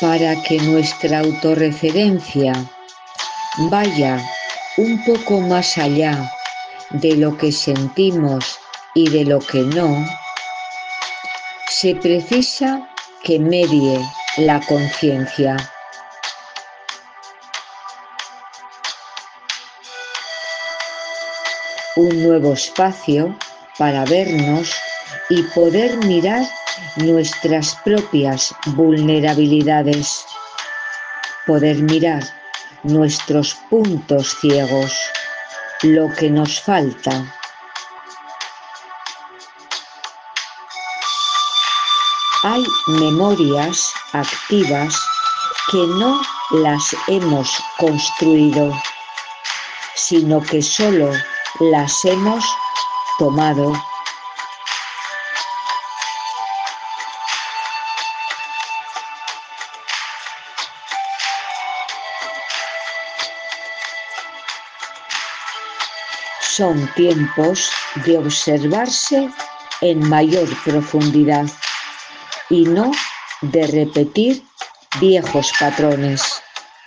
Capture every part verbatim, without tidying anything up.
para que nuestra autorreferencia vaya un poco más allá de lo que sentimos y de lo que no, se precisa que medie la conciencia. Un nuevo espacio para vernos y poder mirar nuestras propias vulnerabilidades, poder mirar nuestros puntos ciegos, lo que nos falta. Hay memorias activas que no las hemos construido, sino que solo las hemos tomado. Son tiempos de observarse en mayor profundidad y no de repetir viejos patrones.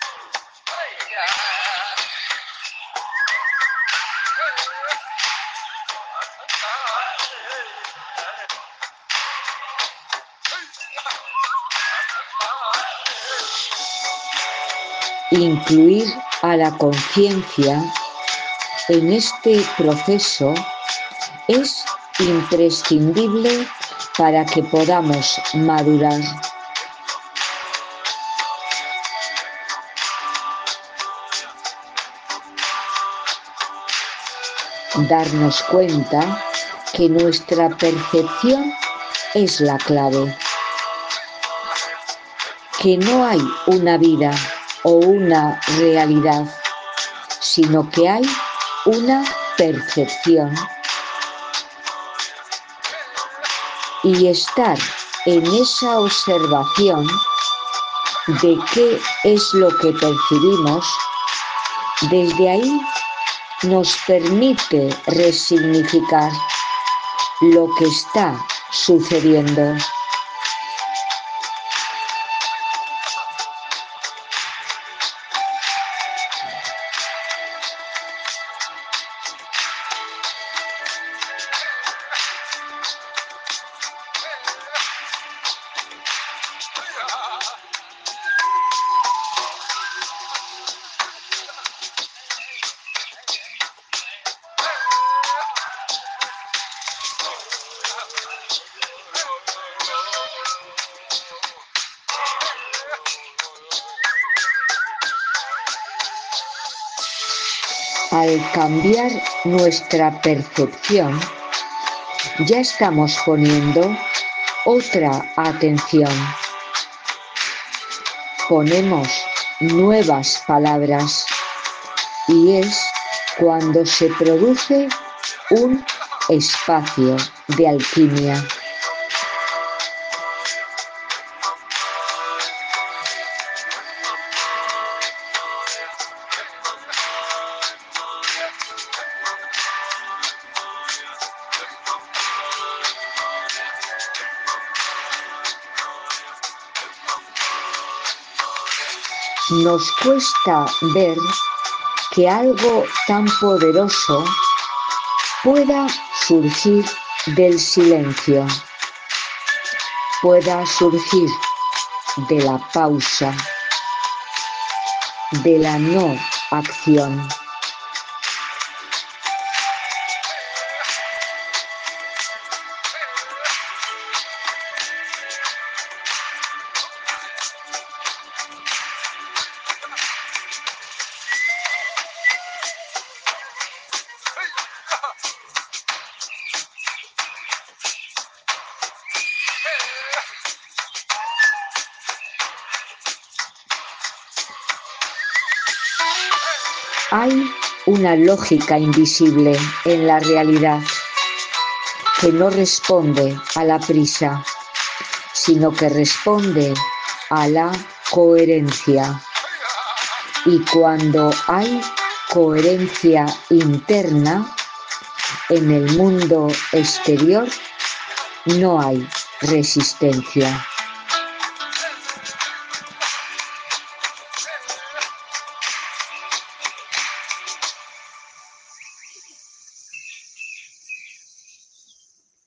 Incluir a la conciencia en este proceso es imprescindible para que podamos madurar. Darnos cuenta que nuestra percepción es la clave, que no hay una vida o una realidad, sino que hay una percepción. Y estar en esa observación de qué es lo que percibimos, desde ahí nos permite resignificar lo que está sucediendo. Al cambiar nuestra percepción, ya estamos poniendo otra atención. Ponemos nuevas palabras y es cuando se produce un espacio de alquimia. Nos cuesta ver que algo tan poderoso pueda surgir del silencio, pueda surgir de la pausa, de la no acción. Hay una lógica invisible en la realidad que no responde a la prisa, sino que responde a la coherencia. Y cuando hay coherencia interna, en el mundo exterior no hay resistencia.